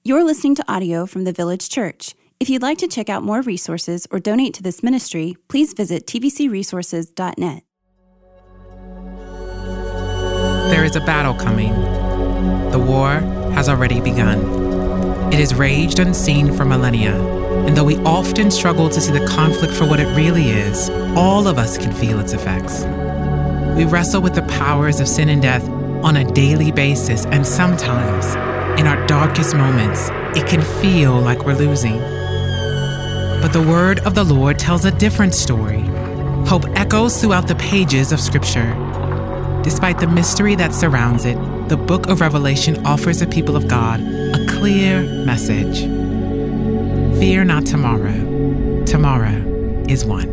You're listening to audio from the Village Church. If you'd like to check out more resources or donate to this ministry, please visit tvcresources.net. There is a battle coming. The war has already begun. It has raged unseen for millennia, and though we often struggle to see the conflict for what it really is, all of us can feel its effects. We wrestle with the powers of sin and death on a daily basis, and sometimes, in our darkest moments, it can feel like we're losing. But the word of the Lord tells a different story. Hope echoes throughout the pages of Scripture. Despite the mystery that surrounds it, the book of Revelation offers the people of God a clear message. Fear not tomorrow. Tomorrow is won.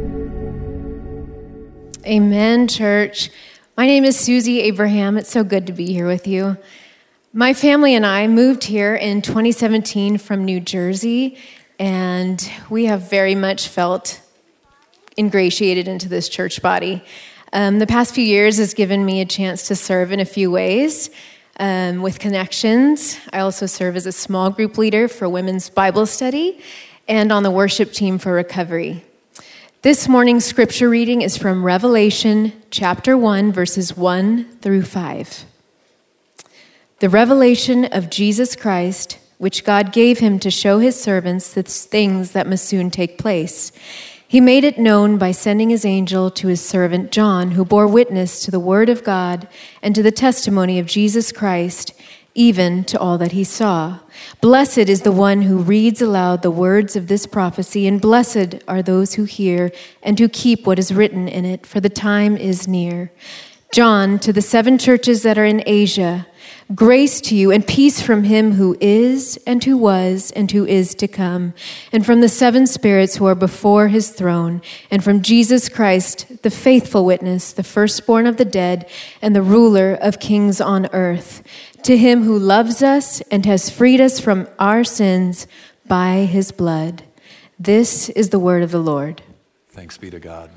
Amen, church. My name is Susie Abraham. It's so good to be here with you. My family and I moved here in 2017 from New Jersey, and we have very much felt ingratiated into this church body. The past few years has given me a chance to serve in a few ways with connections. I also serve as a small group leader for women's Bible study and on the worship team for recovery. This morning's scripture reading is from Revelation chapter 1, verses 1 through 5. The revelation of Jesus Christ, which God gave him to show his servants the things that must soon take place. He made it known by sending his angel to his servant John, who bore witness to the word of God and to the testimony of Jesus Christ, even to all that he saw. Blessed is the one who reads aloud the words of this prophecy, and blessed are those who hear and who keep what is written in it, for the time is near. John, to the 7 churches that are in Asia, grace to you and peace from him who is and who was and who is to come, and from the 7 spirits who are before his throne, and from Jesus Christ, the faithful witness, the firstborn of the dead, and the ruler of kings on earth. To him who loves us and has freed us from our sins by his blood. This is the word of the Lord. Thanks be to God.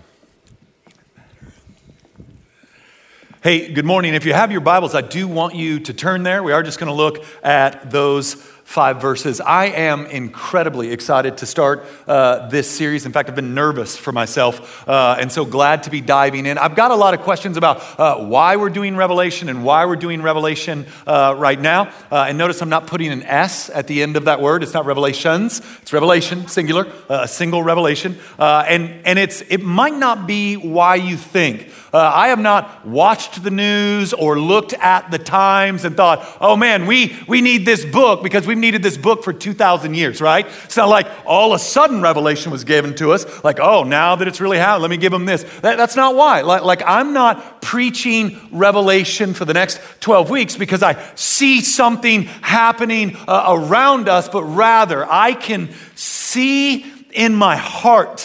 Hey, good morning. If you have your Bibles, I do want you to turn there. We are just going to look at those 5 verses. I am incredibly excited to start this series. In fact, I've been nervous for myself and so glad to be diving in. I've got a lot of questions about why we're doing Revelation and why we're doing Revelation right now. And notice I'm not putting an S at the end of that word. It's not revelations. It's revelation, singular, a single revelation. And it might not be why you think. I have not watched the news or looked at the Times and thought, oh man, we need this book because we've needed this book for 2,000 years, right? It's not like all of a sudden Revelation was given to us, like, oh, now that it's really happened, let me give them this. That's not why. Like I'm not preaching Revelation for the next 12 weeks because I see something happening around us, but rather I can see in my heart,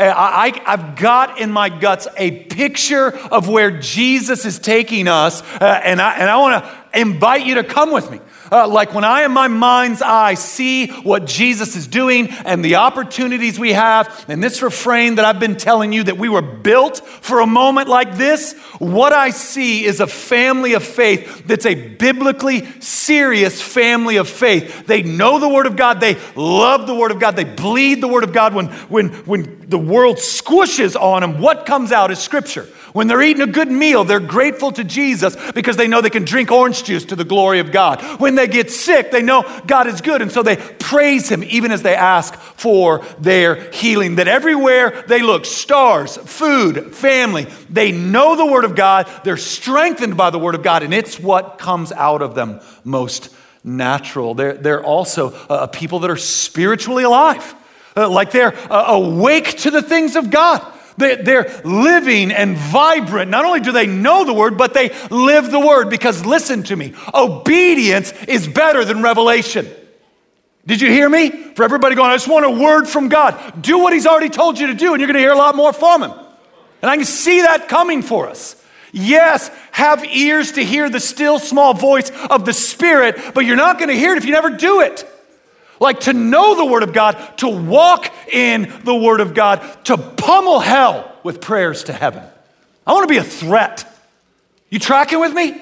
I've got in my guts a picture of where Jesus is taking us, and I want to invite you to come with me. Like when I, in my mind's eye, see what Jesus is doing and the opportunities we have, and this refrain that I've been telling you that we were built for a moment like this, what I see is a family of faith that's a biblically serious family of faith. They know the Word of God. They love the Word of God. They bleed the Word of God. When the world squishes on them, what comes out is Scripture. When they're eating a good meal, they're grateful to Jesus because they know they can drink orange juice to the glory of God. When they get sick, they know God is good, and so they praise Him even as they ask for their healing. That everywhere they look, stars, food, family, they know the Word of God, they're strengthened by the Word of God, and it's what comes out of them most natural. They're also people that are spiritually alive, like they're awake to the things of God. They're living and vibrant. Not only do they know the Word, but they live the Word. Because listen to me, obedience is better than revelation. Did you hear me? For everybody going, I just want a word from God. Do what He's already told you to do, and you're going to hear a lot more from Him. And I can see that coming for us. Yes, have ears to hear the still small voice of the Spirit, but you're not going to hear it if you never do it. Like to know the Word of God, to walk in the Word of God, to pummel hell with prayers to heaven. I want to be a threat. You tracking with me?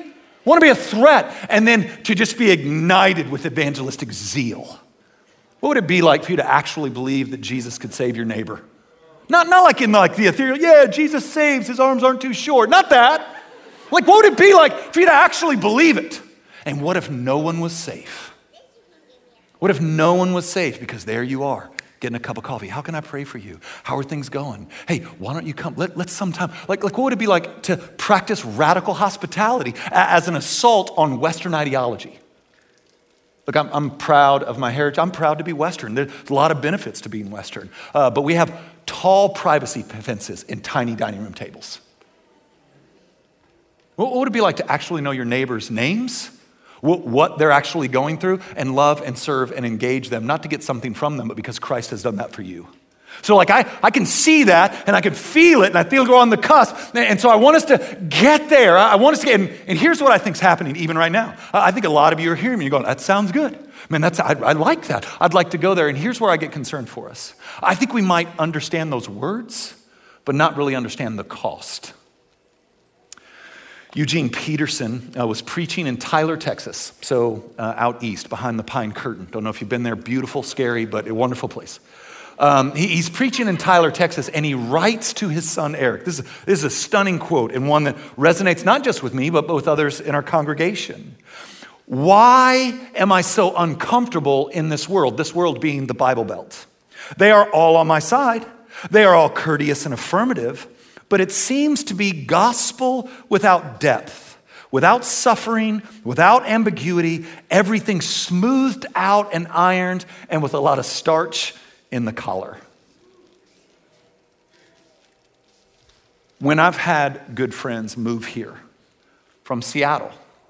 I want to be a threat, and then to just be ignited with evangelistic zeal. What would it be like for you to actually believe that Jesus could save your neighbor? Not like in like the ethereal, yeah, Jesus saves, his arms aren't too short. Not that. Like, what would it be like for you to actually believe it? And what if no one was safe? What if no one was safe? Because there you are, getting a cup of coffee. How can I pray for you? How are things going? Hey, why don't you come? Let's sometime, like what would it be like to practice radical hospitality as an assault on Western ideology? Look, I'm proud of my heritage. I'm proud to be Western. There's a lot of benefits to being Western. But we have tall privacy fences and tiny dining room tables. What would it be like to actually know your neighbors' names, what they're actually going through, and love and serve and engage them, not to get something from them, but because Christ has done that for you? So like I can see that and I can feel it and I feel it go on the cusp. And so I want us to get there. I want us to get, and here's what I think is happening even right now. I think a lot of you are hearing me. You're going, that sounds good. Man, I like that. I'd like to go there. And here's where I get concerned for us. I think we might understand those words, but not really understand the cost. Eugene Peterson was preaching in Tyler, Texas. So out east behind the Pine Curtain. Don't know if you've been there. Beautiful, scary, but a wonderful place. He's preaching in Tyler, Texas, and he writes to his son, Eric. This is a stunning quote and one that resonates not just with me, but with others in our congregation. Why am I so uncomfortable in this world being the Bible Belt? They are all on my side. They are all courteous and affirmative, but it seems to be gospel without depth, without suffering, without ambiguity, everything smoothed out and ironed, and with a lot of starch in the collar. When I've had good friends move here from Seattle,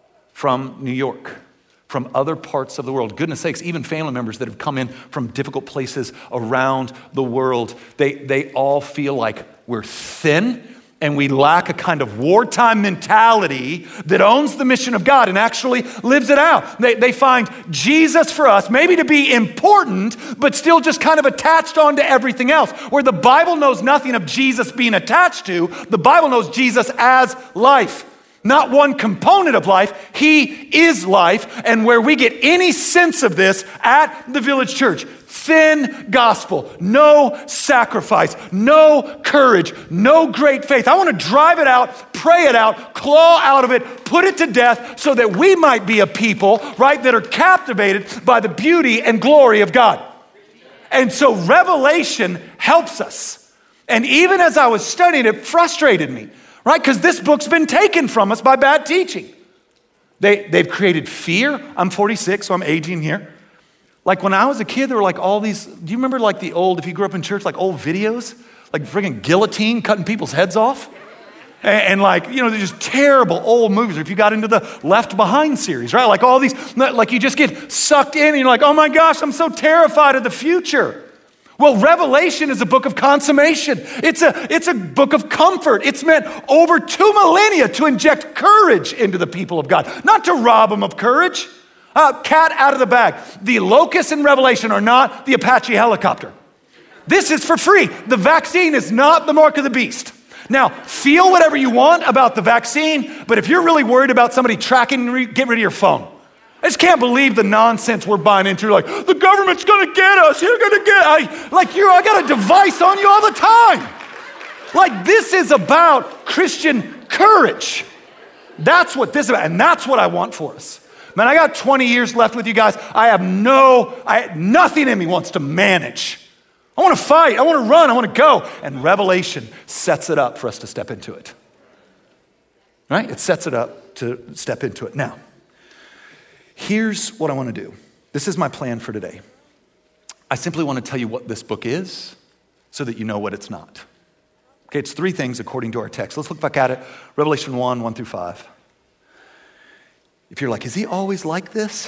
from New York, from other parts of the world, goodness sakes, even family members that have come in from difficult places around the world, they all feel like we're thin and we lack a kind of wartime mentality that owns the mission of God and actually lives it out. They find Jesus for us, maybe to be important, but still just kind of attached on to everything else. Where the Bible knows nothing of Jesus being attached to, the Bible knows Jesus as life. Not one component of life, he is life. And where we get any sense of this at the Village Church, thin gospel, no sacrifice, no courage, no great faith. I want to drive it out, pray it out, claw out of it, put it to death so that we might be a people, right, that are captivated by the beauty and glory of God. And so Revelation helps us. And even as I was studying, it frustrated me. Right? Because this book's been taken from us by bad teaching. They've created fear. I'm 46, so I'm aging here. Like when I was a kid, there were like all these, do you remember like the old, if you grew up in church, like old videos? Like friggin' guillotine cutting people's heads off? And like, you know, they're just terrible old movies. Or if you got into the Left Behind series, right? Like all these, like you just get sucked in and you're like, oh my gosh, I'm so terrified of the future. Well, Revelation is a book of consummation. It's a book of comfort. It's meant over 2 millennia to inject courage into the people of God, not to rob them of courage. Cat out of the bag. The locusts in Revelation are not the Apache helicopter. This is for free. The vaccine is not the mark of the beast. Now, feel whatever you want about the vaccine, but if you're really worried about somebody tracking, get rid of your phone. I just can't believe the nonsense we're buying into. Like, the government's gonna get us. You're gonna get, I got a device on you all the time. Like, this is about Christian courage. That's what this is about, and that's what I want for us. Man, I got 20 years left with you guys. Nothing in me wants to manage. I wanna fight, I wanna run, I wanna go. And Revelation sets it up for us to step into it. Right? It sets it up to step into it. Now, here's what I want to do. This is my plan for today. I simply want to tell you what this book is so that you know what it's not. Okay, it's 3 things according to our text. Let's look back at it. Revelation 1 through 5. If you're like, is he always like this?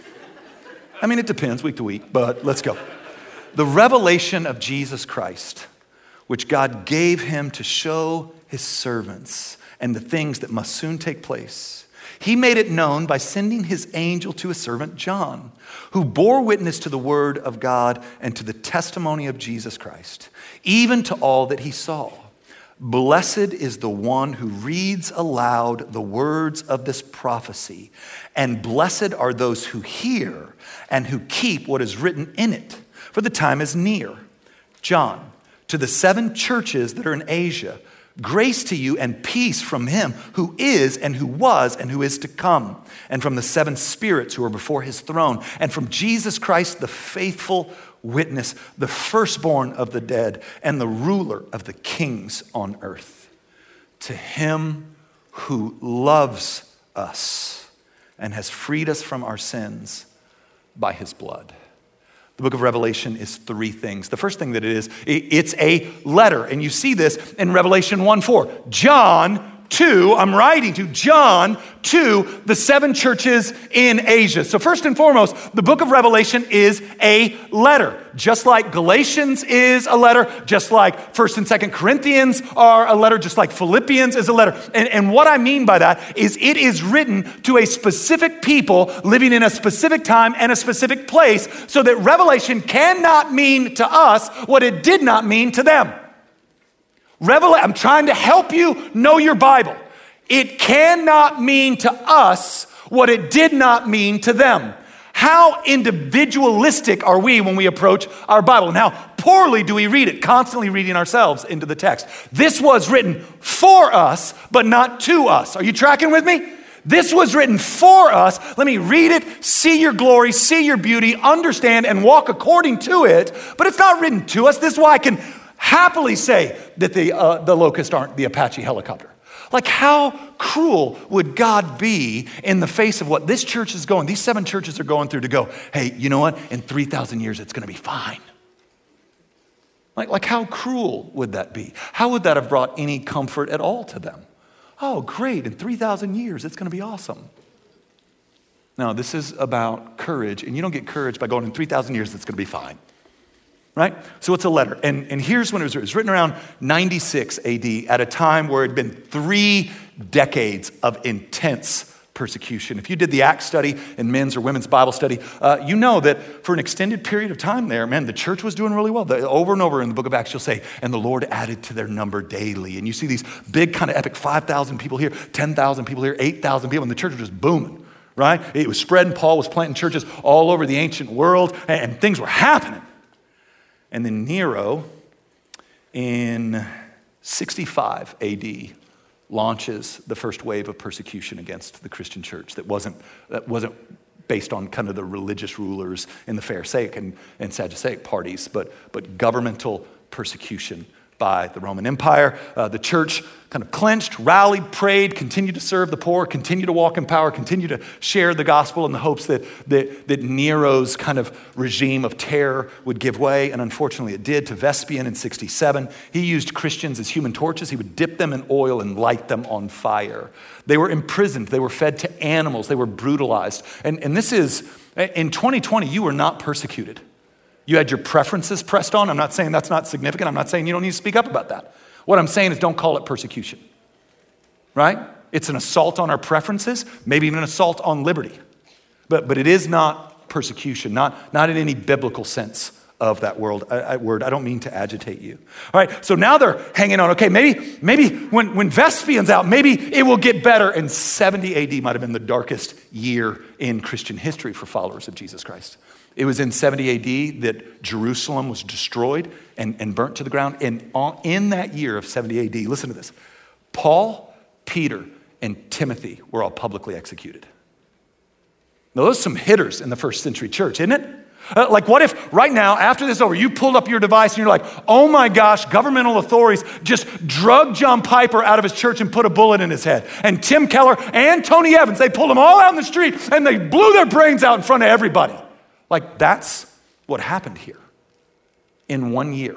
I mean, it depends week to week, but let's go. The revelation of Jesus Christ, which God gave him to show his servants and the things that must soon take place. He made it known by sending his angel to his servant John, who bore witness to the word of God and to the testimony of Jesus Christ, even to all that he saw. Blessed is the one who reads aloud the words of this prophecy, and blessed are those who hear and who keep what is written in it, for the time is near. John, to the 7 churches that are in Asia, grace to you and peace from him who is and who was and who is to come, and from the 7 spirits who are before his throne, and from Jesus Christ, the faithful witness, the firstborn of the dead, and the ruler of the kings on earth. To him who loves us and has freed us from our sins by his blood. The book of Revelation is 3 things. The first thing that it is, it's a letter. And you see this in Revelation 1:4. John to, I'm writing to John to the 7 churches in Asia. So first and foremost, the book of Revelation is a letter. Just like Galatians is a letter, just like 1st and 2nd Corinthians are a letter, just like Philippians is a letter. And what I mean by that is it is written to a specific people living in a specific time and a specific place, so that Revelation cannot mean to us what it did not mean to them. I'm trying to help you know your Bible. It cannot mean to us what it did not mean to them. How individualistic are we when we approach our Bible? And how poorly do we read it, constantly reading ourselves into the text? This was written for us, but not to us. Are you tracking with me? This was written for us. Let me read it, see your glory, see your beauty, understand and walk according to it. But it's not written to us. This is why I can happily say that the locusts aren't the Apache helicopter. Like, how cruel would God be in the face of what this church is going, these 7 churches are going through, to go, hey, you know what? In 3,000 years, it's going to be fine. Like how cruel would that be? How would that have brought any comfort at all to them? Oh, great, in 3,000 years, it's going to be awesome. No, this is about courage, and you don't get courage by going, in 3,000 years, it's going to be fine. Right? So it's a letter. And here's when it was written. It was written around 96 AD, at a time where it had been 3 decades of intense persecution. If you did the Acts study in men's or women's Bible study, you know that for an extended period of time there, man, the church was doing really well. Over and over in the book of Acts, you'll say, and the Lord added to their number daily. And you see these big kind of epic 5,000 people here, 10,000 people here, 8,000 people, and the church was just booming, right? It was spreading. Paul was planting churches all over the ancient world, and things were happening. And then Nero, in 65 AD, launches the first wave of persecution against the Christian church that wasn't based on kind of the religious rulers in the Pharisaic and Sadduceic parties, but governmental persecution by the Roman Empire. The church kind of clenched, rallied, prayed, continued to serve the poor, continued to walk in power, continued to share the gospel in the hopes that Nero's kind of regime of terror would give way. And unfortunately it did to Vespasian in 67. He used Christians as human torches. He would dip them in oil and light them on fire. They were imprisoned. They were fed to animals. They were brutalized. And this is, in 2020, you were not persecuted. You had your preferences pressed on. I'm not saying that's not significant. I'm not saying you don't need to speak up about that. What I'm saying is don't call it persecution, right? It's an assault on our preferences, maybe even an assault on liberty. But it is not persecution, not in any biblical sense of that word. I don't mean to agitate you. All right, so now they're hanging on. Okay, maybe when Vespasian's out, maybe it will get better. And 70 AD might have been the darkest year in Christian history for followers of Jesus Christ. It was in 70 AD that Jerusalem was destroyed and burnt to the ground. And in that year of 70 AD, listen to this, Paul, Peter, and Timothy were all publicly executed. Now, those are some hitters in the first century church, isn't it? Like, what if right now, after this is over, you pulled up your device and you're like, oh my gosh, governmental authorities just drugged John Piper out of his church and put a bullet in his head. And Tim Keller and Tony Evans, they pulled them all out in the street and they blew their brains out in front of everybody. Like, that's what happened here in 1 year.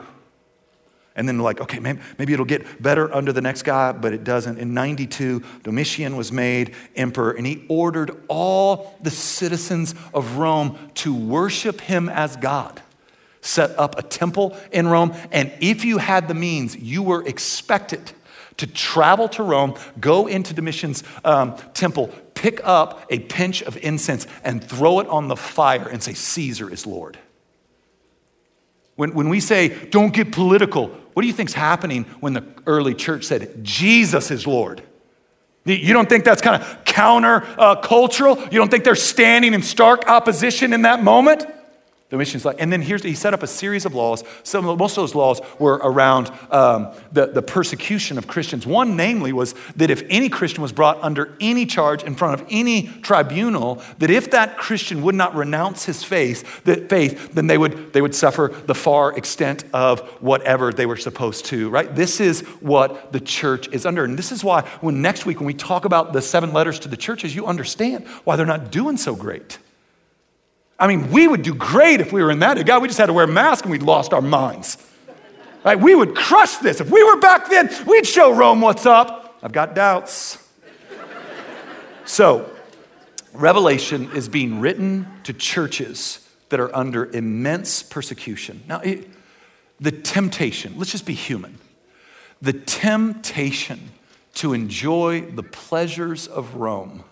And then like, okay, maybe it'll get better under the next guy, but it doesn't. In 92, Domitian was made emperor, and he ordered all the citizens of Rome to worship him as God. Set up a temple in Rome, and if you had the means, you were expected to travel to Rome, go into Domitian's temple, pick up a pinch of incense, and throw it on the fire and say, Caesar is Lord. When we say, don't get political, what do you think's happening when the early church said, Jesus is Lord? You don't think that's kind of counter-cultural? You don't think they're standing in stark opposition in that moment? The mission's like, and then he set up a series of laws. Most of those laws were around the persecution of Christians. One, namely, was that if any Christian was brought under any charge in front of any tribunal, that if that Christian would not renounce his faith, then they would suffer the far extent of whatever they were supposed to, right? This is what the church is under. And this is why next week when we talk about the 7 letters to the churches, you understand why they're not doing so great. I mean, we would do great if we were in that. God, we just had to wear a mask and we'd lost our minds. Right? We would crush this. If we were back then, we'd show Rome what's up. I've got doubts. So, Revelation is being written to churches that are under immense persecution. Now, the temptation, let's just be human. The temptation to enjoy the pleasures of Rome,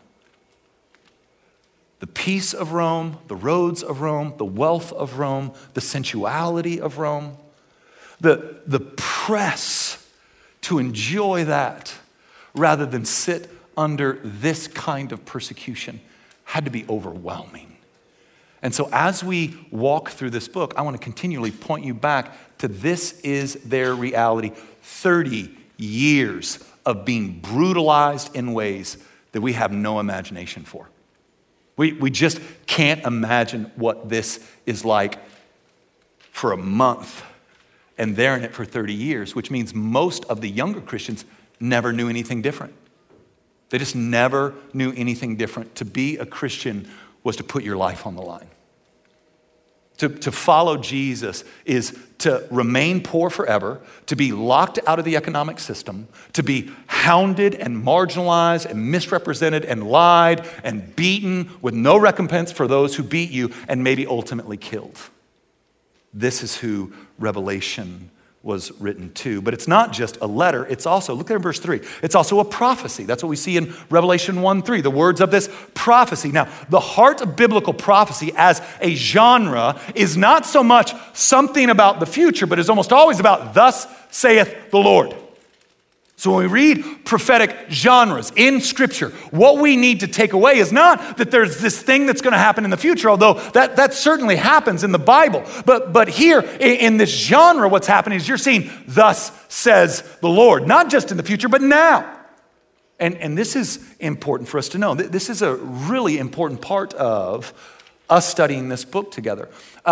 the peace of Rome, the roads of Rome, the wealth of Rome, the sensuality of Rome, the press to enjoy that rather than sit under this kind of persecution had to be overwhelming. And so as we walk through this book, I want to continually point you back to this is their reality. 30 years of being brutalized in ways that we have no imagination for. We just can't imagine what this is like for a month, and they're in it for 30 years, which means most of the younger Christians never knew anything different. They just never knew anything different. To be a Christian was to put your life on the line. To follow Jesus is to remain poor forever, to be locked out of the economic system, to be hounded and marginalized and misrepresented and lied and beaten with no recompense for those who beat you and maybe ultimately killed. This is who Revelation was written to. But it's not just a letter, it's also, look there in verse 3, it's also a prophecy. That's what we see in Revelation 1:3, the words of this prophecy. Now, the heart of biblical prophecy as a genre is not so much something about the future, but is almost always about thus saith the Lord. So when we read prophetic genres in Scripture, what we need to take away is not that there's this thing that's going to happen in the future, although that certainly happens in the Bible. But here in this genre, what's happening is you're seeing thus says the Lord, not just in the future, but now. And this is important for us to know. This is a really important part of us studying this book together.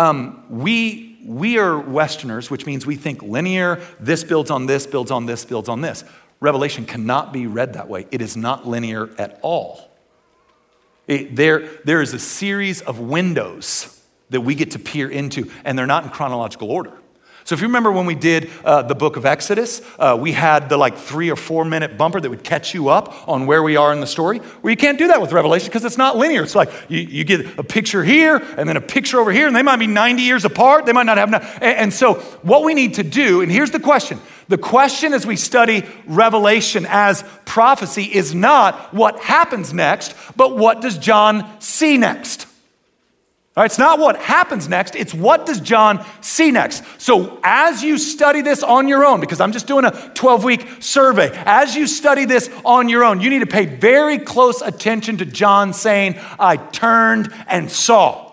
We are Westerners, which means we think linear, this builds on this, builds on this, builds on this. Revelation cannot be read that way. It is not linear at all. There is a series of windows that we get to peer into, and they're not in chronological order. So if you remember when we did the book of Exodus, we had the 3 or 4 minute bumper that would catch you up on where we are in the story. Well, you can't do that with Revelation because it's not linear. It's like you get a picture here and then a picture over here, and they might be 90 years apart. They might not have. And so what we need to do, and here's the question. The question as we study Revelation as prophecy is not what happens next, but what does John see next? All right, it's not what happens next, it's what does John see next. So as you study this on your own, because I'm just doing a 12-week survey, as you study this on your own, you need to pay very close attention to John saying, I turned and saw,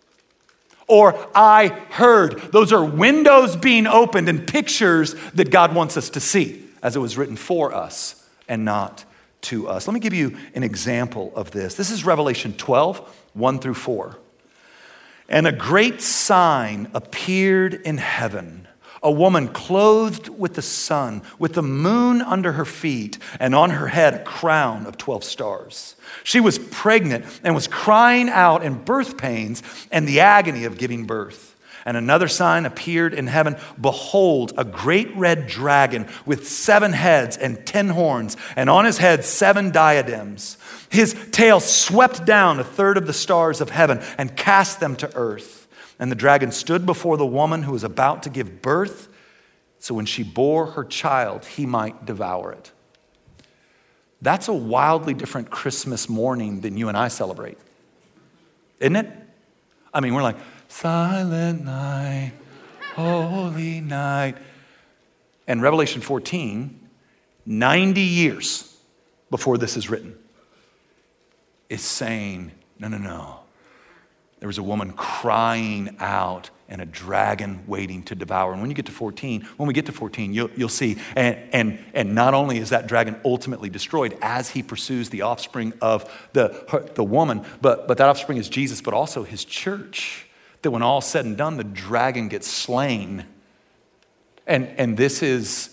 or I heard. Those are windows being opened and pictures that God wants us to see, as it was written for us and not to us. Let me give you an example of this. This is Revelation 12, 1 through 4. And a great sign appeared in heaven, a woman clothed with the sun, with the moon under her feet, and on her head a crown of 12 stars. She was pregnant and was crying out in birth pains and the agony of giving birth. And another sign appeared in heaven. Behold, a great red dragon with 7 heads and 10 horns, and on his head 7 diadems. His tail swept down 1/3 of the stars of heaven and cast them to earth. And the dragon stood before the woman who was about to give birth, so when she bore her child, he might devour it. That's a wildly different Christmas morning than you and I celebrate, isn't it? I mean, we're like, Silent Night, holy night. And Revelation 14, 90 years before this is written, is saying, no. There was a woman crying out and a dragon waiting to devour. And when we get to 14, you'll see. And not only is that dragon ultimately destroyed as he pursues the offspring of the woman, but that offspring is Jesus, but also his church. That when all's said and done, the dragon gets slain. And this is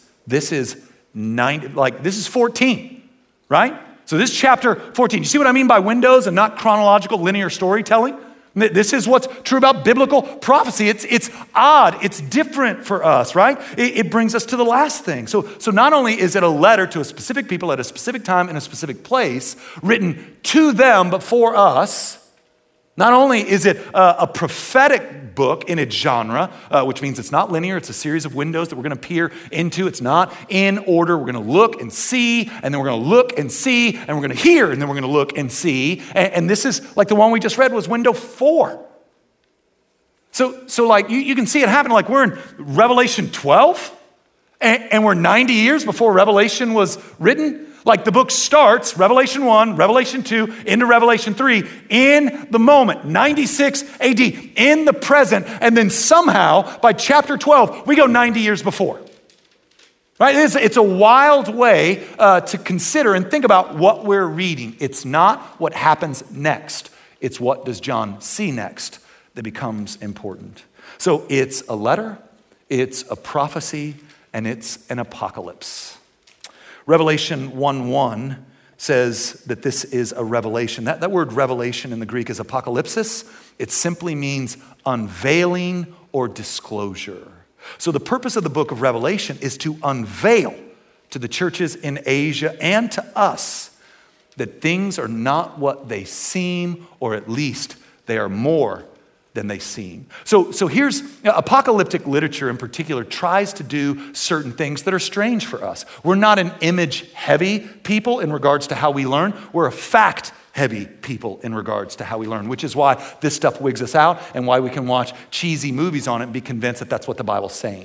14, right? So this is chapter 14. You see what I mean by windows and not chronological linear storytelling? This is what's true about biblical prophecy. It's odd. It's different for us, right? It brings us to the last thing. So not only is it a letter to a specific people at a specific time in a specific place, written to them but for us, not only is it a prophetic book in its genre, which means it's not linear, it's a series of windows that we're going to peer into. It's not in order. We're going to look and see, and then we're going to look and see, and we're going to hear, and then we're going to look and see. And this is, like the one we just read, was window 4. So like you can see it happen. Like we're in Revelation 12, and we're 90 years before Revelation was written. Like the book starts, Revelation 1, Revelation 2, into Revelation 3, in the moment, 96 AD, in the present, and then somehow, by chapter 12, we go 90 years before. Right? It's a wild way to consider and think about what we're reading. It's not what happens next. It's what does John see next that becomes important. So it's a letter, it's a prophecy, and it's an apocalypse. Revelation 1:1 says that this is a revelation. That word revelation in the Greek is apocalypsis. It simply means unveiling or disclosure. So the purpose of the book of Revelation is to unveil to the churches in Asia and to us that things are not what they seem, or at least they are more than they seem. So here's, apocalyptic literature in particular tries to do certain things that are strange for us. We're not an image-heavy people in regards to how we learn. We're a fact-heavy people in regards to how we learn, which is why this stuff wigs us out and why we can watch cheesy movies on it and be convinced that that's what the Bible's saying.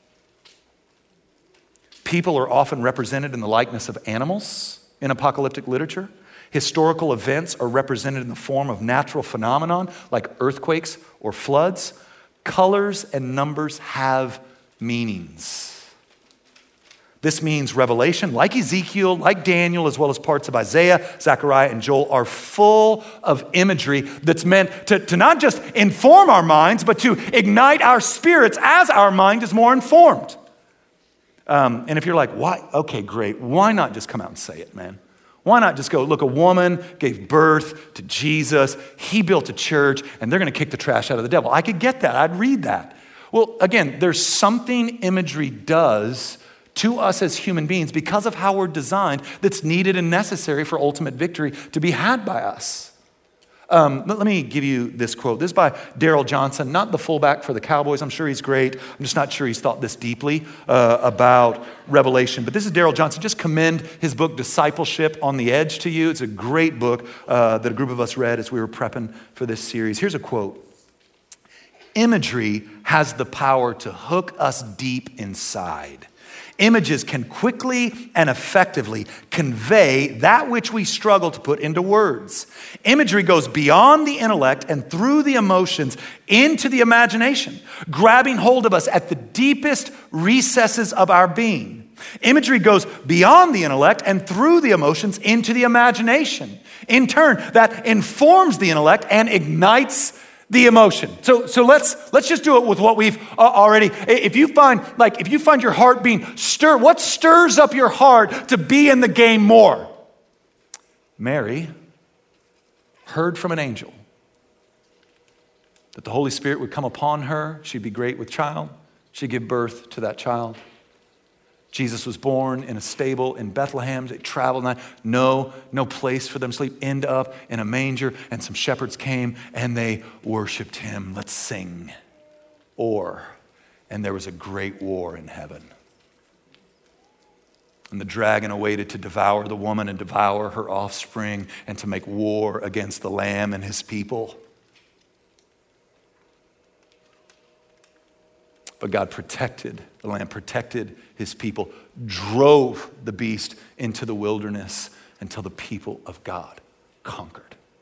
People are often represented in the likeness of animals in apocalyptic literature. Historical events are represented in the form of natural phenomenon like earthquakes or floods. Colors and numbers have meanings. This means Revelation, like Ezekiel, like Daniel, as well as parts of Isaiah, Zechariah, and Joel, are full of imagery that's meant to not just inform our minds, but to ignite our spirits as our mind is more informed. And if you're like, why? Okay, great. Why not just come out and say it, man? Why not just go, look, a woman gave birth to Jesus, he built a church, and they're going to kick the trash out of the devil. I could get that. I'd read that. Well, again, there's something imagery does to us as human beings because of how we're designed that's needed and necessary for ultimate victory to be had by us. Let me give you this quote. This is by Darrell Johnson, not the fullback for the Cowboys. I'm sure he's great. I'm just not sure he's thought this deeply about Revelation. But this is Darrell Johnson. Just commend his book, Discipleship on the Edge, to you. It's a great book that a group of us read as we were prepping for this series. Here's a quote. Imagery has the power to hook us deep inside. Images can quickly and effectively convey that which we struggle to put into words. Imagery goes beyond the intellect and through the emotions into the imagination, grabbing hold of us at the deepest recesses of our being. Imagery goes beyond the intellect and through the emotions into the imagination. In turn, that informs the intellect and ignites the emotion. So let's just do it with what we've already. If you find your heart being stirred, what stirs up your heart to be in the game more? Mary heard from an angel that the Holy Spirit would come upon her. She'd be great with child. She'd give birth to that child. Jesus was born in a stable in Bethlehem. They traveled, no place for them to sleep. End up in a manger, and some shepherds came and they worshiped him. Let's sing. And there was a great war in heaven. And the dragon awaited to devour the woman and devour her offspring and to make war against the Lamb and his people. But God protected the land, protected his people, drove the beast into the wilderness until the people of God conquered.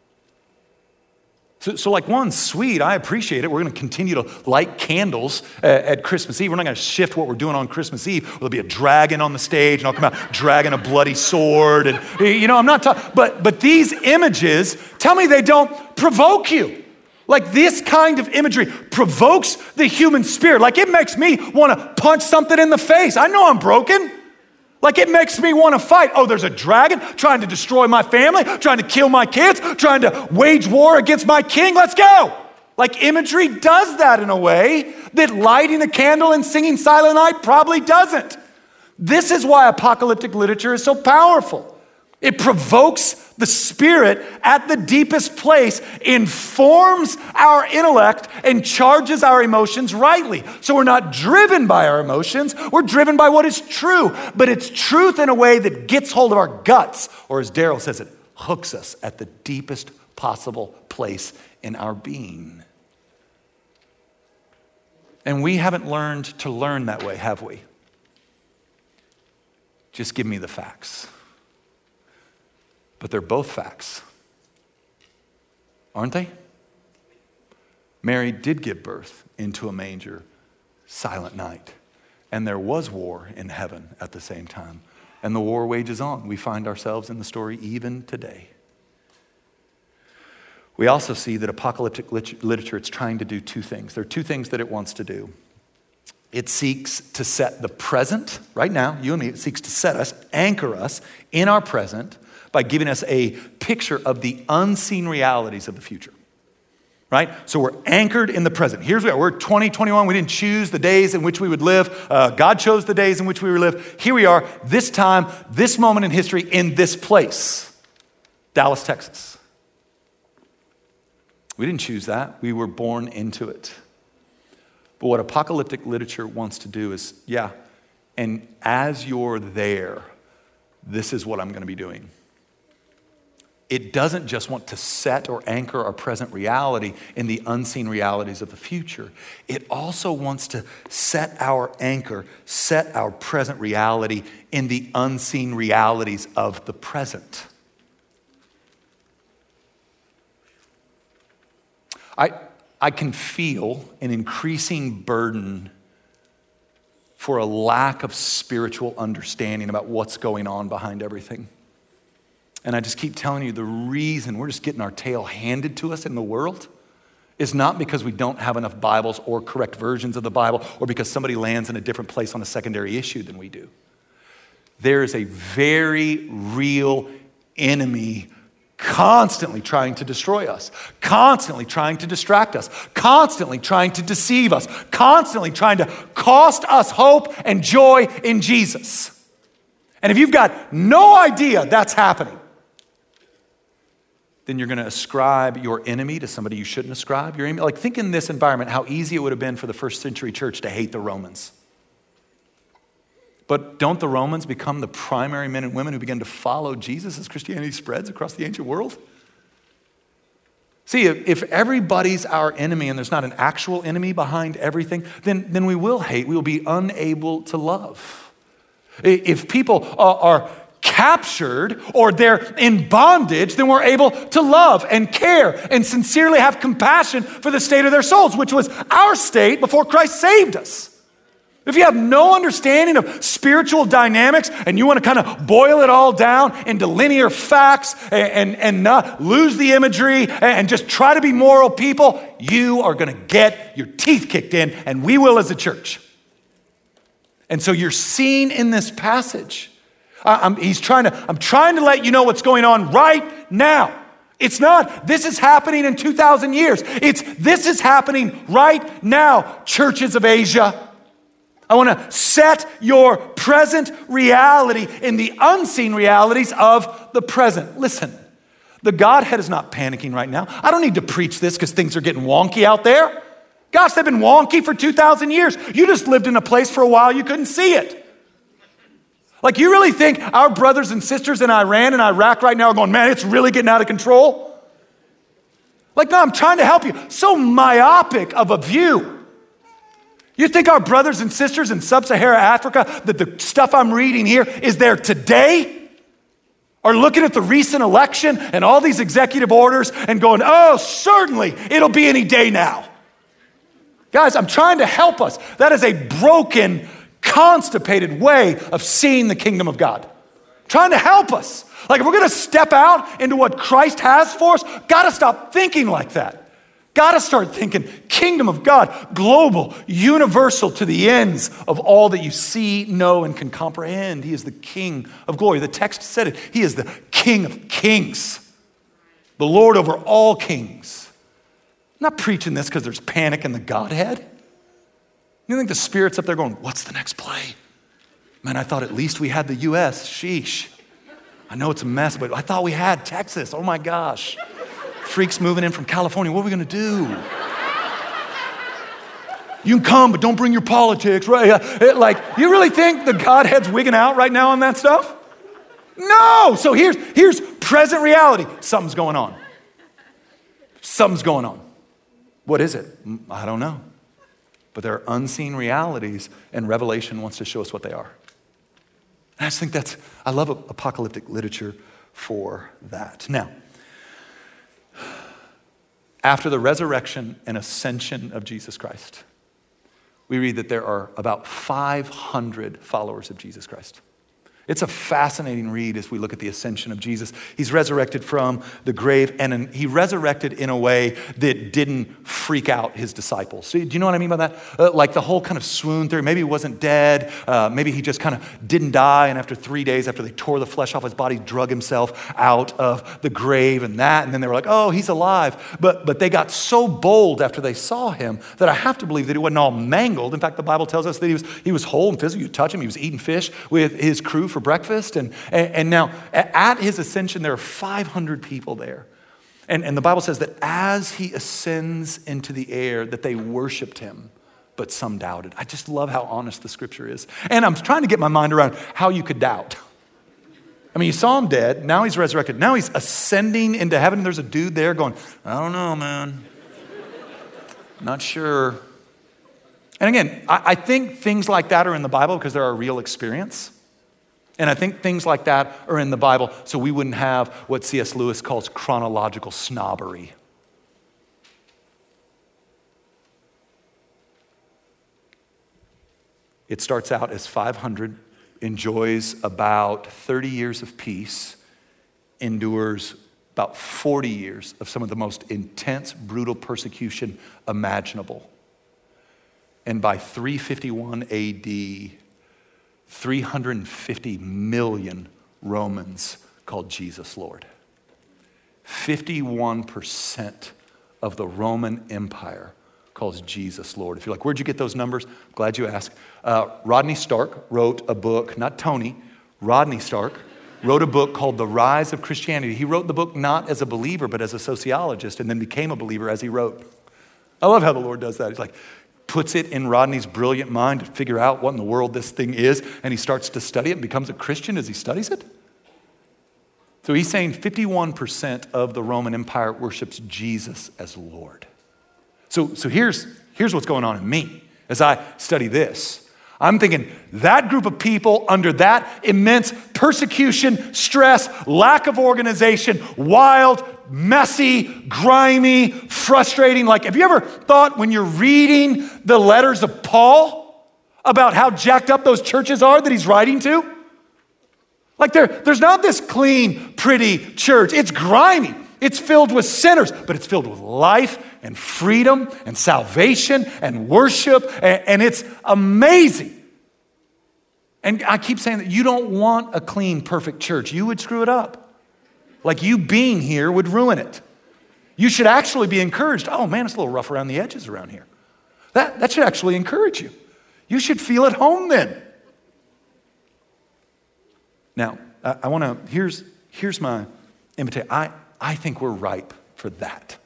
So like one, sweet, I appreciate it. We're going to continue to light candles at Christmas Eve. We're not going to shift what we're doing on Christmas Eve. There'll be a dragon on the stage, and I'll come out dragging a bloody sword. And, I'm not talking, but these images, tell me they don't provoke you. Like this kind of imagery provokes the human spirit. Like it makes me want to punch something in the face. I know I'm broken. Like it makes me want to fight. Oh, there's a dragon trying to destroy my family, trying to kill my kids, trying to wage war against my king. Let's go. Like imagery does that in a way that lighting a candle and singing Silent Night probably doesn't. This is why apocalyptic literature is so powerful. It provokes the spirit at the deepest place, informs our intellect, and charges our emotions rightly. So we're not driven by our emotions, we're driven by what is true. But it's truth in a way that gets hold of our guts, or as Daryl says, it hooks us at the deepest possible place in our being. And we haven't learned to learn that way, have we? Just give me the facts. But they're both facts, aren't they? Mary did give birth into a manger, Silent Night. And there was war in heaven at the same time. And the war wages on. We find ourselves in the story even today. We also see that apocalyptic literature, it's trying to do two things. There are two things that it wants to do. It seeks to set the present, right now, you and me, it seeks to set us, anchor us in our present, by giving us a picture of the unseen realities of the future, right? So we're anchored in the present. Here's where we're 2021. We didn't choose the days in which we would live. God chose the days in which we would live. Here we are, this time, this moment in history, in this place, Dallas, Texas. We didn't choose that. We were born into it. But what apocalyptic literature wants to do is, and as you're there, this is what I'm going to be doing. It doesn't just want to set or anchor our present reality in the unseen realities of the future. It also wants to set our anchor, set our present reality in the unseen realities of the present. I can feel an increasing burden for a lack of spiritual understanding about what's going on behind everything. And I just keep telling you, the reason we're just getting our tail handed to us in the world is not because we don't have enough Bibles or correct versions of the Bible, or because somebody lands in a different place on a secondary issue than we do. There is a very real enemy constantly trying to destroy us, constantly trying to distract us, constantly trying to deceive us, constantly trying to cost us hope and joy in Jesus. And if you've got no idea that's happening, then you're going to ascribe your enemy to somebody you shouldn't ascribe your enemy. Like, think in this environment how easy it would have been for the first century church to hate the Romans. But don't the Romans become the primary men and women who begin to follow Jesus as Christianity spreads across the ancient world? See, if everybody's our enemy and there's not an actual enemy behind everything, then we will hate, we will be unable to love. If people are captured or they're in bondage, then we're able to love and care and sincerely have compassion for the state of their souls, which was our state before Christ saved us. If you have no understanding of spiritual dynamics and you want to kind of boil it all down into linear facts and not lose the imagery and just try to be moral people, you are going to get your teeth kicked in, and we will as a church. And so you're seeing in this passage, I'm trying to let you know what's going on right now. It's not, this is happening in 2,000 years. It's, this is happening right now, churches of Asia. I want to set your present reality in the unseen realities of the present. Listen, the Godhead is not panicking right now. I don't need to preach this because things are getting wonky out there. Gosh, they've been wonky for 2,000 years. You just lived in a place for a while you couldn't see it. Like, you really think our brothers and sisters in Iran and Iraq right now are going, man, it's really getting out of control? Like, no, I'm trying to help you. So myopic of a view. You think our brothers and sisters in sub-Saharan Africa, that the stuff I'm reading here is there today? Are looking at the recent election and all these executive orders and going, oh, certainly it'll be any day now. Guys, I'm trying to help us. That is a broken, constipated way of seeing the kingdom of God. Trying to help us. Like if we're going to step out into what Christ has for us, got to stop thinking like that. Got to start thinking kingdom of God, global, universal to the ends of all that you see, know, and can comprehend. He is the King of glory. The text said it. He is the King of kings, the Lord over all kings. I'm not preaching this because there's panic in the Godhead. You think the Spirit's up there going, what's the next play? Man, I thought at least we had the U.S. Sheesh. I know it's a mess, but I thought we had Texas. Oh my gosh. Freaks moving in from California. What are we going to do? You can come, but don't bring your politics, right? Like, you really think the Godhead's wigging out right now on that stuff? No. So here's present reality. Something's going on. Something's going on. What is it? I don't know. But there are unseen realities, and Revelation wants to show us what they are. And I just think I love apocalyptic literature for that. Now, after the resurrection and ascension of Jesus Christ, we read that there are about 500 followers of Jesus Christ. It's a fascinating read as we look at the ascension of Jesus. He's resurrected from the grave, and he resurrected in a way that didn't freak out his disciples. So, do you know what I mean by that? Like the whole kind of swoon theory. Maybe he wasn't dead. Maybe he just kind of didn't die, and after 3 days, after they tore the flesh off his body, drug himself out of the grave and that, and then they were like, oh, he's alive. But they got so bold after they saw him that I have to believe that he wasn't all mangled. In fact, the Bible tells us that he was whole and physical. You touch him, he was eating fish with his crew for breakfast. And now at his ascension, there are 500 people there. And the Bible says that as he ascends into the air, that they worshiped him, but some doubted. I just love how honest the scripture is. And I'm trying to get my mind around how you could doubt. I mean, you saw him dead. Now he's resurrected. Now he's ascending into heaven. And there's a dude there going, I don't know, man. Not sure. And again, I think things like that are in the Bible because they're a real experience. And I think things like that are in the Bible so we wouldn't have what C.S. Lewis calls chronological snobbery. It starts out as 500, enjoys about 30 years of peace, endures about 40 years of some of the most intense, brutal persecution imaginable. And by 351 AD, 350 million Romans called Jesus Lord. 51% of the Roman Empire calls Jesus Lord. If you're like, where'd you get those numbers? Glad you asked. Rodney Stark wrote a book, not Tony, Rodney Stark wrote a book called The Rise of Christianity. He wrote the book not as a believer, but as a sociologist, and then became a believer as he wrote. I love how the Lord does that. He's like, puts it in Rodney's brilliant mind to figure out what in the world this thing is, and he starts to study it and becomes a Christian as he studies it. So he's saying 51% of the Roman Empire worships Jesus as Lord. So here's what's going on in me as I study this. I'm thinking that group of people under that immense persecution, stress, lack of organization, wild, messy, grimy, frustrating. Like, have you ever thought when you're reading the letters of Paul about how jacked up those churches are that he's writing to? Like there's not this clean, pretty church. It's grimy. It's filled with sinners, but it's filled with life and freedom and salvation and worship, and it's amazing. And I keep saying that you don't want a clean, perfect church. You would screw it up. Like you being here would ruin it. You should actually be encouraged. Oh man, it's a little rough around the edges around here. That should actually encourage you. You should feel at home then. Now, I want to, here's my invitation. I think we're ripe for that.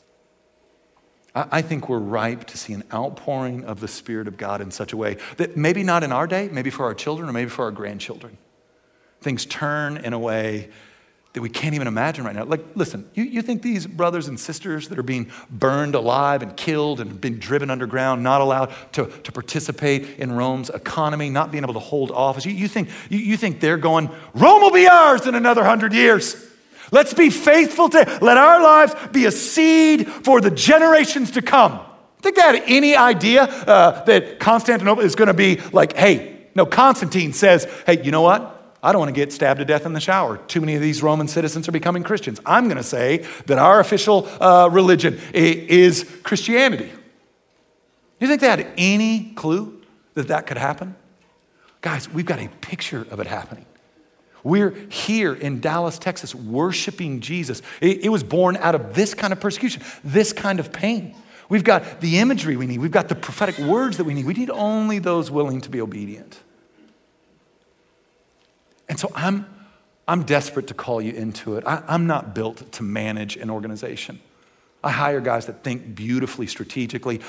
I think we're ripe to see an outpouring of the Spirit of God in such a way that maybe not in our day, maybe for our children or maybe for our grandchildren. Things turn in a way that we can't even imagine right now. Like, listen, you think these brothers and sisters that are being burned alive and killed and been driven underground, not allowed to participate in Rome's economy, not being able to hold office, you think they're going, Rome will be ours in another 100 years. Let's be faithful to, let our lives be a seed for the generations to come. Think they had any idea that Constantinople is going to be like, hey, no, Constantine says, hey, you know what? I don't want to get stabbed to death in the shower. Too many of these Roman citizens are becoming Christians. I'm going to say that our official religion is Christianity. You think they had any clue that that could happen? Guys, we've got a picture of it happening. We're here in Dallas, Texas, worshiping Jesus. It was born out of this kind of persecution, this kind of pain. We've got the imagery we need. We've got the prophetic words that we need. We need only those willing to be obedient. And so I'm desperate to call you into it. I'm not built to manage an organization. I hire guys that think beautifully, strategically.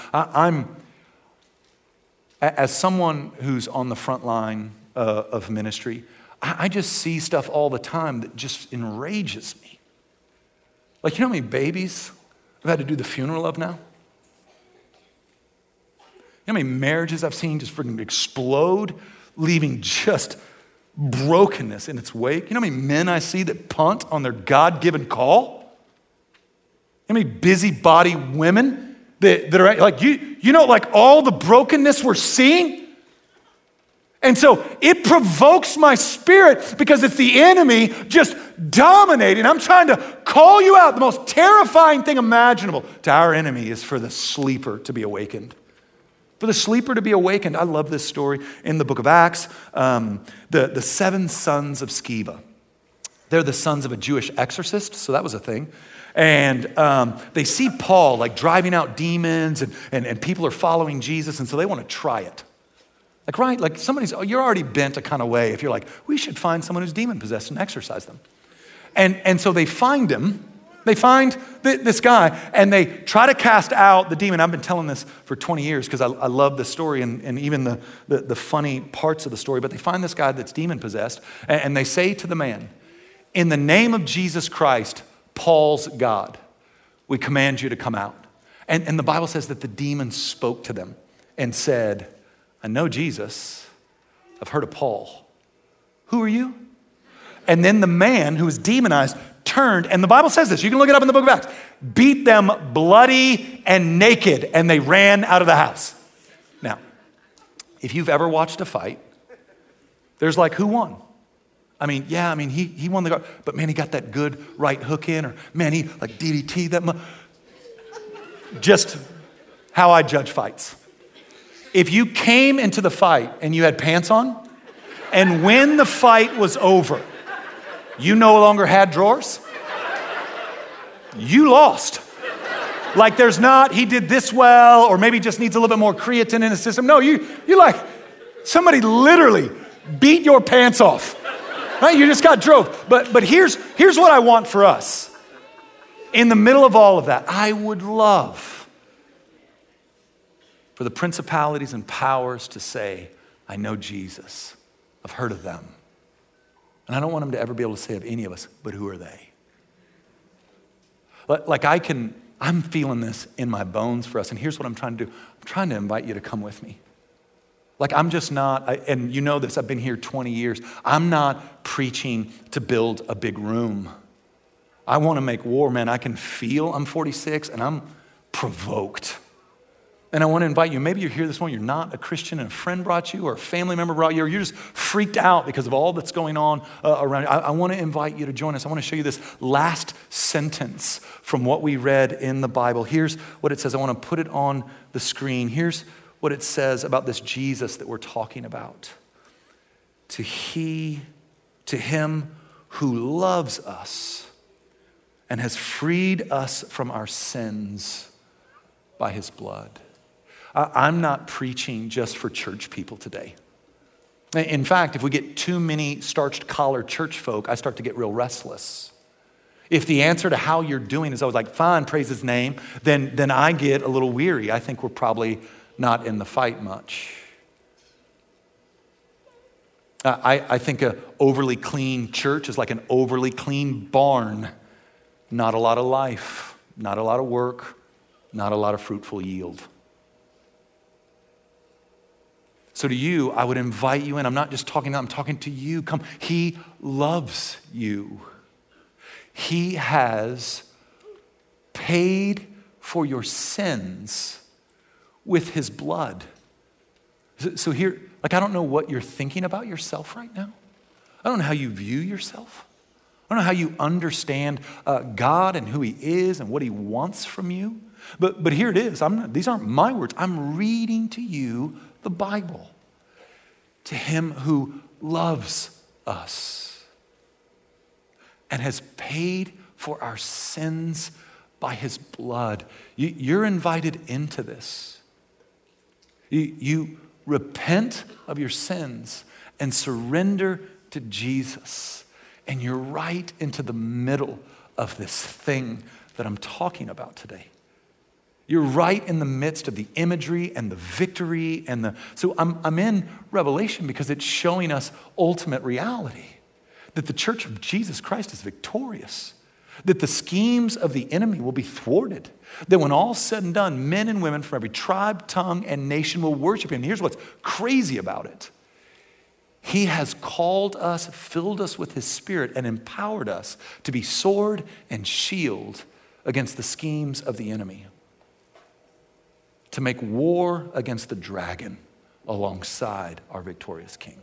As someone who's on the front line of ministry, I just see stuff all the time that just enrages me. Like, you know how many babies I've had to do the funeral of now? You know how many marriages I've seen just freaking explode, leaving just brokenness in its wake? You know how many men I see that punt on their God-given call? How many busybody women that are like, you know, like all the brokenness we're seeing? And so it provokes my spirit because it's the enemy just dominating. I'm trying to call you out. The most terrifying thing imaginable to our enemy is for the sleeper to be awakened. For the sleeper to be awakened. I love this story in the book of Acts. The 7 sons of Sceva. They're the sons of a Jewish exorcist, so that was a thing. And they see Paul like driving out demons and people are following Jesus, and so they want to try it. Like, right, like you're already bent a kind of way if you're like, we should find someone who's demon-possessed and exorcise them. And so they find him. They find this guy, and they try to cast out the demon. I've been telling this for 20 years because I love the story and even the funny parts of the story. But they find this guy that's demon-possessed, and they say to the man, in the name of Jesus Christ, Paul's God, we command you to come out. And the Bible says that the demon spoke to them and said, I know Jesus. I've heard of Paul. Who are you? And then the man who was demonized turned, and the Bible says this, you can look it up in the book of Acts, beat them bloody and naked, and they ran out of the house. Now, if you've ever watched a fight, there's like, who won? He won the guard, but man, he got that good right hook in, or man, he like DDT that. Just how I judge fights. If you came into the fight and you had pants on, and when the fight was over, you no longer had drawers, you lost. Like there's not, he did this well, or maybe just needs a little bit more creatine in his system. No, you like, somebody literally beat your pants off, right? You just got drove. But here's what I want for us. In the middle of all of that, I would love for the principalities and powers to say, I know Jesus. I've heard of them. And I don't want them to ever be able to say of any of us, but who are they? Like I'm feeling this in my bones for us. And here's what I'm trying to do. I'm trying to invite you to come with me. Like I'm just not, and you know this, I've been here 20 years. I'm not preaching to build a big room. I want to make war, man. I can feel, I'm 46 and I'm provoked. And I want to invite you, maybe you're here this morning, you're not a Christian and a friend brought you or a family member brought you, or you're just freaked out because of all that's going on around you. I want to invite you to join us. I want to show you this last sentence from what we read in the Bible. Here's what it says. I want to put it on the screen. Here's what it says about this Jesus that we're talking about. To him who loves us and has freed us from our sins by his blood. I'm not preaching just for church people today. In fact, if we get too many starched collar church folk, I start to get real restless. If the answer to how you're doing is always like, fine, praise his name, then I get a little weary. I think we're probably not in the fight much. I think an overly clean church is like an overly clean barn. Not a lot of life, not a lot of work, not a lot of fruitful yield. So to you, I would invite you in. I'm not just talking, I'm talking to you. Come, he loves you. He has paid for your sins with his blood. So here, like, I don't know what you're thinking about yourself right now. I don't know how you view yourself. I don't know how you understand God and who he is and what he wants from you. But here it is. These aren't my words. I'm reading to you the Bible. To him who loves us and has paid for our sins by his blood. You're invited into this. You repent of your sins and surrender to Jesus. And you're right into the middle of this thing that I'm talking about today. You're right in the midst of the imagery and the victory so I'm in Revelation because it's showing us ultimate reality. That the church of Jesus Christ is victorious. That the schemes of the enemy will be thwarted. That when all's said and done, men and women from every tribe, tongue, and nation will worship him. And here's what's crazy about it. He has called us, filled us with his Spirit, and empowered us to be sword and shield against the schemes of the enemy. To make war against the dragon alongside our victorious King.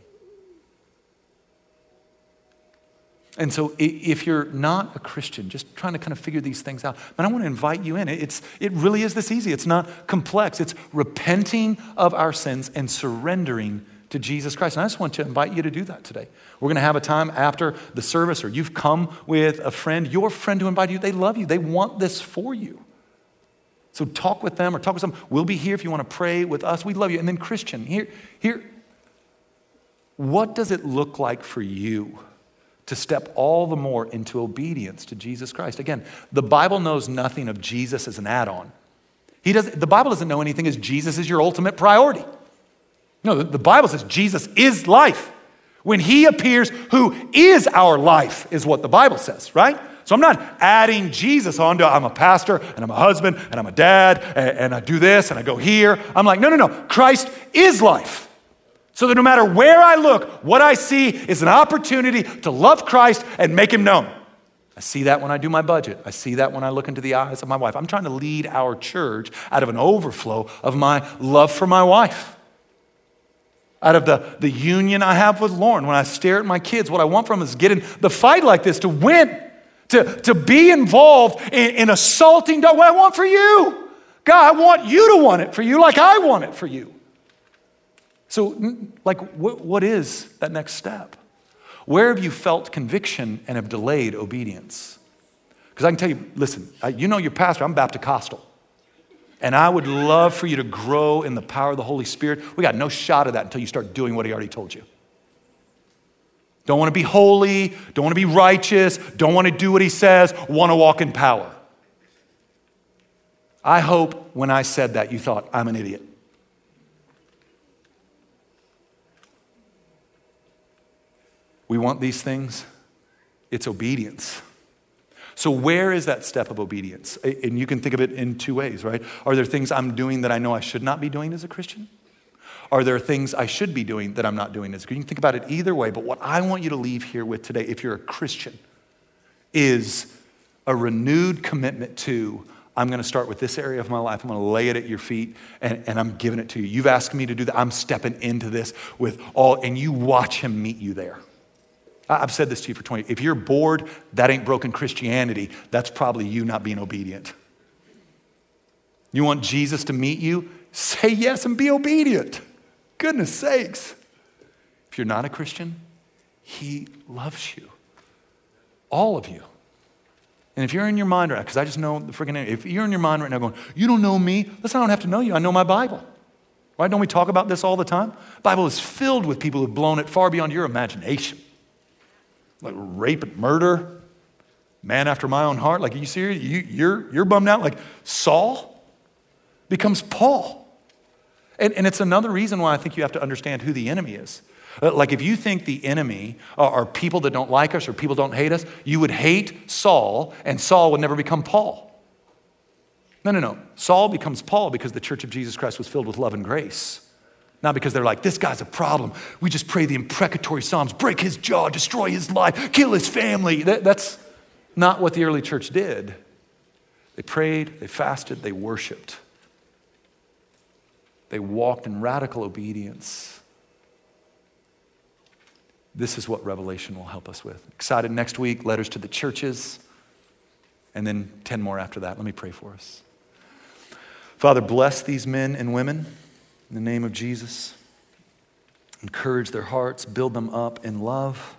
And so if you're not a Christian, just trying to kind of figure these things out, then I want to invite you in. It really is this easy. It's not complex. It's repenting of our sins and surrendering to Jesus Christ. And I just want to invite you to do that today. We're going to have a time after the service, or you've come with a friend, your friend who invited you, they love you. They want this for you. So talk with them or talk with them. We'll be here if you want to pray with us. We love you. And then Christian, here, what does it look like for you to step all the more into obedience to Jesus Christ? Again, the Bible knows nothing of Jesus as an add-on. The Bible doesn't know anything as Jesus is your ultimate priority. No, the Bible says Jesus is life. When he appears, who is our life is what the Bible says, right? So I'm not adding Jesus onto, I'm a pastor and I'm a husband and I'm a dad and I do this and I go here. I'm like, no. Christ is life. So that no matter where I look, what I see is an opportunity to love Christ and make him known. I see that when I do my budget. I see that when I look into the eyes of my wife. I'm trying to lead our church out of an overflow of my love for my wife. Out of the union I have with Lauren. When I stare at my kids, what I want from them is get in the fight like this to win. To be involved in assaulting what I want for you. God, I want you to want it for you like I want it for you. So, like, what is that next step? Where have you felt conviction and have delayed obedience? Because I can tell you, listen, you know your pastor, I'm Baptist-Costal. And I would love for you to grow in the power of the Holy Spirit. We got no shot of that until you start doing what he already told you. Don't want to be holy, don't want to be righteous, don't want to do what he says, want to walk in power. I hope when I said that you thought, I'm an idiot. We want these things. It's obedience. So where is that step of obedience? And you can think of it in two ways, right? Are there things I'm doing that I know I should not be doing as a Christian? Are there things I should be doing that I'm not doing as a Christian? You can think about it either way, but what I want you to leave here with today, if you're a Christian, is a renewed commitment to, I'm going to start with this area of my life. I'm going to lay it at your feet, and I'm giving it to you. You've asked me to do that. I'm stepping into this with all, and you watch him meet you there. I've said this to you for 20 years. If you're bored, that ain't broken Christianity. That's probably you not being obedient. You want Jesus to meet you? Say yes and be obedient. Goodness sakes. If you're not a Christian, he loves you. All of you. And if you're in your mind right now, because I just know the freaking, if you're in your mind right now going, you don't know me, listen, I don't have to know you. I know my Bible. Right? Don't we talk about this all the time? The Bible is filled with people who've blown it far beyond your imagination. Like rape and murder, man after my own heart. Like, are you serious? You're bummed out? Like Saul becomes Paul. And it's another reason why I think you have to understand who the enemy is. Like if you think the enemy are people that don't like us or people don't hate us, you would hate Saul and Saul would never become Paul. No. Saul becomes Paul because the church of Jesus Christ was filled with love and grace. Not because they're like, this guy's a problem. We just pray the imprecatory psalms, break his jaw, destroy his life, kill his family. That's not what the early church did. They prayed, they fasted, they worshiped. They walked in radical obedience. This is what Revelation will help us with. Excited next week, letters to the churches, and then 10 more after that. Let me pray for us. Father, bless these men and women in the name of Jesus. Encourage their hearts, build them up in love.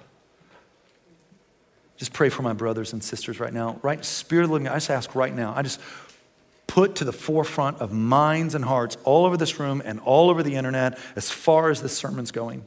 Just pray for my brothers and sisters right now. Right, Spirit of the living God, I just ask right now, I just put to the forefront of minds and hearts all over this room and all over the internet as far as this sermon's going.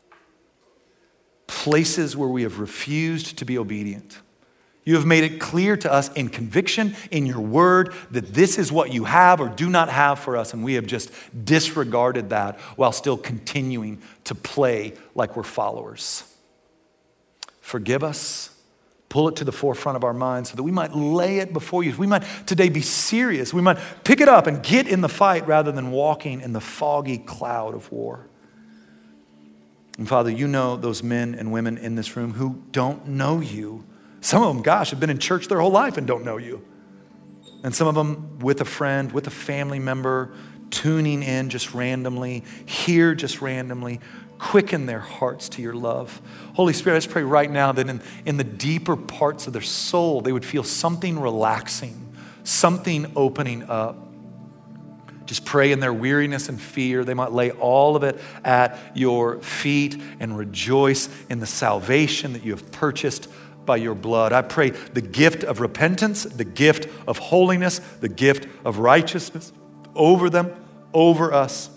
Places where we have refused to be obedient. You have made it clear to us in conviction, in your word, that this is what you have or do not have for us, and we have just disregarded that while still continuing to play like we're followers. Forgive us. Pull it to the forefront of our minds so that we might lay it before you. We might today be serious. We might pick it up and get in the fight rather than walking in the foggy cloud of war. And Father, you know those men and women in this room who don't know you. Some of them, gosh, have been in church their whole life and don't know you. And some of them with a friend, with a family member, tuning in just randomly, here just randomly. Quicken their hearts to your love. Holy Spirit, I just pray right now that in the deeper parts of their soul, they would feel something relaxing, something opening up. Just pray in their weariness and fear, they might lay all of it at your feet and rejoice in the salvation that you have purchased by your blood. I pray the gift of repentance, the gift of holiness, the gift of righteousness over them, over us.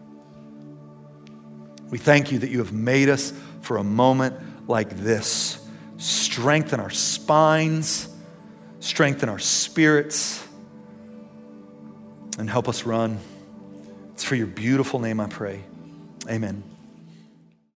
We thank you that you have made us for a moment like this. Strengthen our spines, strengthen our spirits, and help us run. It's for your beautiful name I pray. Amen.